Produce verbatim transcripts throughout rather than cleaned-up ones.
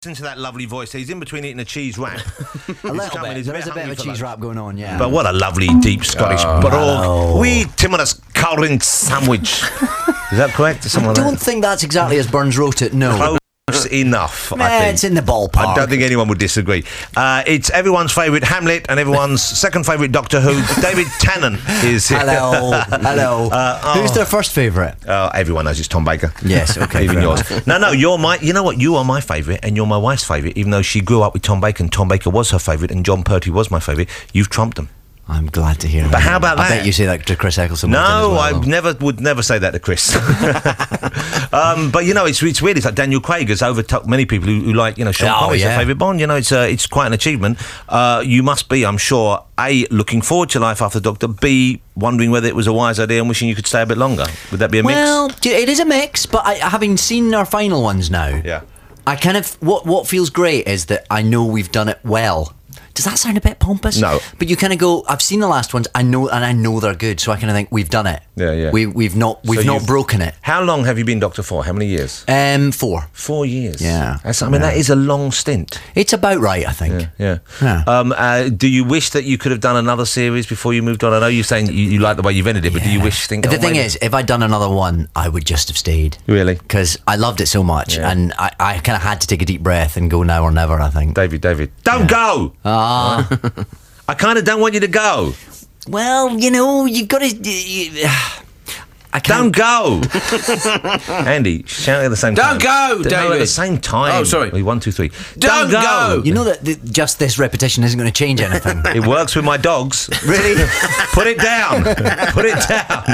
Listen to that lovely voice. He's in between eating a cheese wrap. a little bit. There is a bit of a cheese wrap going on, yeah. But what a lovely, deep Scottish oh, brogue. Wee timorous currant sandwich. Is that correct? I don't like think that's exactly as Burns wrote it, no. Close enough, nah, I think. It's in the ballpark. I don't think anyone would disagree. Uh, it's everyone's favourite Hamlet and everyone's second favourite Doctor Who. David Tennant is here. Hello. Hello. Uh, oh. Who's their first favourite? Uh, everyone knows it's Tom Baker. Yes, okay. Even yours. No, no, you're my, you know what? You are my favourite and you're my wife's favourite, even though she grew up with Tom Baker and Tom Baker was her favourite and John Pertwee was my favourite. You've trumped them. I'm glad to hear but that. But how about I that? I bet you say that to Chris Eccleston. No, well, I never would never say that to Chris. um, but you know, it's it's weird. It's like Daniel Craig has overtopped many people who, who like you know Sean oh, Connery's yeah. their favourite Bond. You know, it's uh, it's quite an achievement. Uh, you must be, I'm sure, A, looking forward to life after Doctor. B, wondering whether it was a wise idea and wishing you could stay a bit longer. Would that be a mix? Well, it is a mix. But I, having seen our final ones now, yeah, I kind of what what feels great is that I know we've done it well. Does that sound a bit pompous? No. But you kind of go, I've seen the last ones, I know, and I know they're good, so I kind of think we've done it. Yeah, yeah. We, we've not, we've so not broken it. How long have you been Doctor for? How many years? Um, four. Four years. Yeah. That's, I mean, yeah. that is a long stint. It's about right, I think. Yeah. yeah. yeah. Um, uh, do you wish that you could have done another series before you moved on? I know you're saying you, you like the way you've ended it, but yeah. do you wish? Think the oh, thing maybe? is, if I'd done another one, I would just have stayed. Really? Because I loved it so much, yeah. and I, I kind of had to take a deep breath and go now or never. I think. David, David, don't yeah. go. Ah. Uh. I kind of don't want you to go. Well, you know, you've got to. You, I Don't can't. go. Andy, shout at the same don't time. Don't go, David. David. No, at the same time. Oh, sorry. One, two, three. Don't, don't go. go. You know that th- just this repetition isn't going to change anything. It works with my dogs. Really? Put it down. Put it down.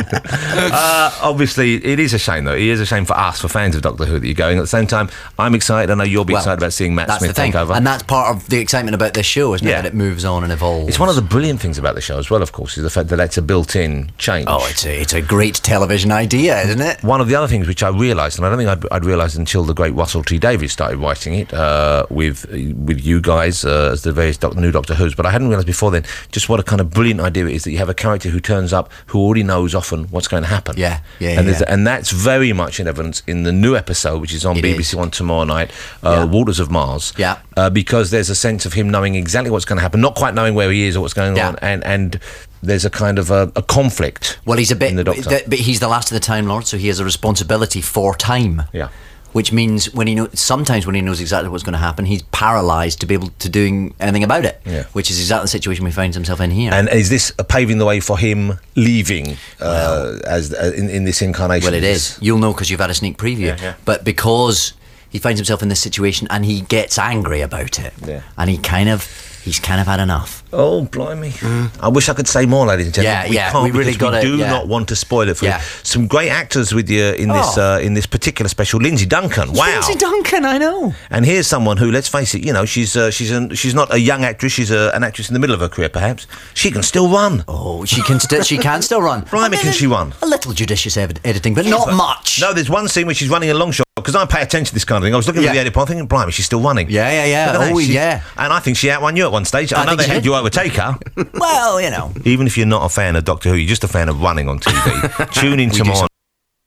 Uh, obviously, it is a shame, though. It is a shame for us, for fans of Doctor Who, that you're going. At the same time, I'm excited. I know you'll be well, excited about seeing Matt that's Smith the thing. take over. And that's part of the excitement about this show, isn't yeah. it? That it moves on and evolves. It's one of the brilliant things about the show as well, of course, is the fact that it's a built-in change. Oh, it's a, it's a great television idea, isn't it? One of the other things which I realised, and I don't think I'd, I'd realised until the great Russell T Davies started writing it uh, with with you guys uh, as the various doc- new Doctor Who's, but I hadn't realised before then just what a kind of brilliant idea it is that you have a character who turns up who already knows often what's going to happen. Yeah, yeah, and, yeah. and that's very much in evidence in the new episode, which is on it B B C is. One tomorrow night, uh, yeah. Waters of Mars. Yeah. Uh, because there's a sense of him knowing exactly what's going to happen, not quite knowing where he is or what's going yeah. on, and and. There's a kind of a, a conflict. Well, he's a bit, in the Doctor. Th- but he's the last of the Time Lords, so he has a responsibility for time. Yeah. Which means when he know, sometimes when he knows exactly what's going to happen, he's paralysed to be able to doing anything about it. Yeah. Which is exactly the situation he finds himself in here. And is this paving the way for him leaving uh, well, as uh, in, in this incarnation? Well, it is. You'll know because you've had a sneak preview. Yeah, yeah. But because he finds himself in this situation and he gets angry about it, yeah. and he kind of he's kind of had enough. Oh, blimey. Mm. I wish I could say more, ladies and gentlemen. Yeah, we yeah, can't we really because got we it, do yeah. not want to spoil it for yeah. you. Some great actors with you in this oh. uh, in this particular special. Lindsay Duncan, wow. Lindsay Duncan, I know. And here's someone who, let's face it, you know, she's uh, she's an, she's not a young actress. She's a, an actress in the middle of her career, perhaps. She can still run. Oh, she can still she can still run. Blimey, I mean, can she run? A little judicious ed- editing, but not but, much. No, there's one scene where she's running a long shot. Because I pay attention to this kind of thing. I was looking yeah. at the edit point thinking, blimey, she's still running. Yeah, yeah, yeah. Look at Oh, that. She, yeah. And I think she outwon you at one stage. I, I know think they she had did. you overtake her. Well, you know. Even if you're not a fan of Doctor Who, you're just a fan of running on T V. Tune in tomorrow night.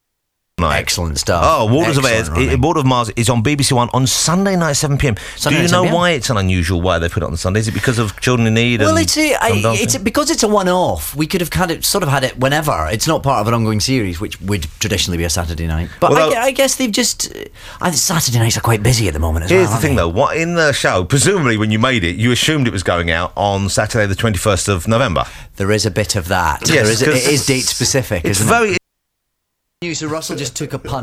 Excellent stuff. Oh, Waters of, Excellent Airs, it, Water of Mars is on B B C One on Sunday night, seven p.m. Sunday Do you night, know seven p.m? why it's an unusual why they put it on Sunday? Is it because of Children in Need? Well, and it's a, I, John Dante? it's a, because it's a one-off. We could have kind of sort of had it whenever. It's not part of an ongoing series, which would traditionally be a Saturday night. But Well, I, I guess they've just. Uh, I think Saturday nights are quite busy at the moment as Here's well. the thing, they? though. What in the show? Presumably, when you made it, you assumed it was going out on Saturday, the twenty-first of November. There is a bit of that. Yes, there is. A, 'cause it is date specific. It's isn't very. it? So Russell just took a punt,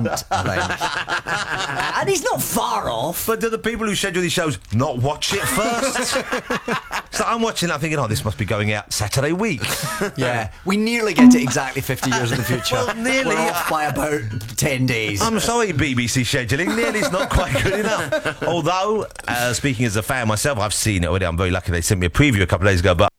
and he's not far off. But do the people who schedule these shows not watch it first? So I'm watching that thinking, oh, this must be going out Saturday week. Yeah, we nearly get to exactly fifty years in the future. Well, nearly. We're off by about ten days. I'm sorry, B B C scheduling. Nearly's not quite good enough. Although, uh, speaking as a fan myself, I've seen it already. I'm very lucky they sent me a preview a couple of days ago, but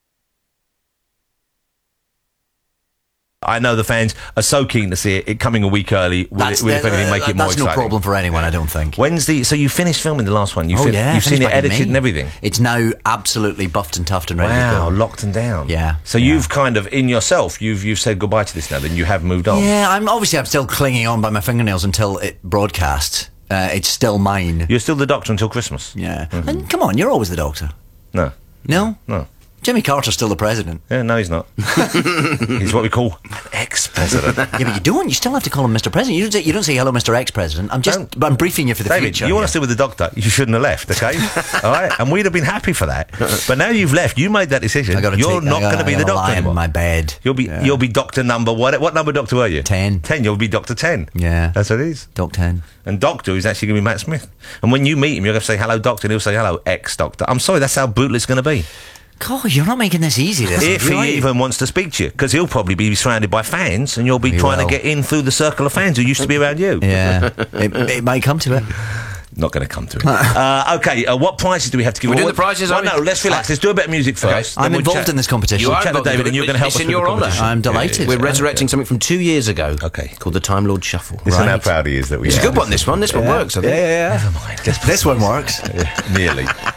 I know the fans are so keen to see it, it coming a week early. Will, it, will if anything, make it more That's exciting? no problem for anyone, I don't think. When's the... So you finished filming the last one? You oh, fin- yeah. You've seen it back in edited May. and everything? It's now absolutely buffed and tuffed and ready Wow, to go. locked and down. Yeah. So yeah. you've kind of, in yourself, you've you've said goodbye to this now, then you have moved on. Yeah, I'm obviously I'm still clinging on by my fingernails until it broadcasts. uh, it's still mine. You're still the Doctor until Christmas. Yeah. Mm-hmm. And come on, you're always the Doctor. No. No? No. Jimmy Carter's still the president. Yeah, no, he's not. He's what we call an ex-president. Yeah, but you don't. You still have to call him Mister President. You don't say, you don't say hello, Mister Ex-President. I'm just, Don't. I'm briefing you for the David, future. you want yeah. to stay with the Doctor, you shouldn't have left, okay? All right? And we'd have been happy for that. But now you've left, you made that decision. I gotta You're take, not going to be the Doctor lie in anymore. my bed. You'll be Yeah. you'll be Doctor number what? What number Doctor were you? Ten. Ten. You'll be Doctor Ten. Yeah. That's what it is. Doc ten. And Doctor is actually going to be Matt Smith. And when you meet him, you're going to say hello, Doctor, and he'll say hello, ex-Doctor. I'm sorry, that's how brutal it's going to be. God, you're not making this easy. This If is he right. even wants to speak to you, because he'll probably be surrounded by fans, and you'll be He trying will. to get in through the circle of fans who used to be around you. Yeah, it, it might come to it. Not going to come to it. uh, okay, uh, what prizes do we have to give? We're away? doing the prizes, Well, are we? no, let's relax. Let's do a bit of music first. then I'm we'll involved chat- in this competition. You We'll are chat to involved in David, it, and you're but going to help it's us in with your the honour. competition. I'm delighted. We're resurrecting something from two years ago. Okay. Called the Time Lord Shuffle. Listen Right. how proud he is that we It's a have good one, this one. This one works, I think. Yeah, yeah, yeah. Never mind. Let's This one works. Nearly.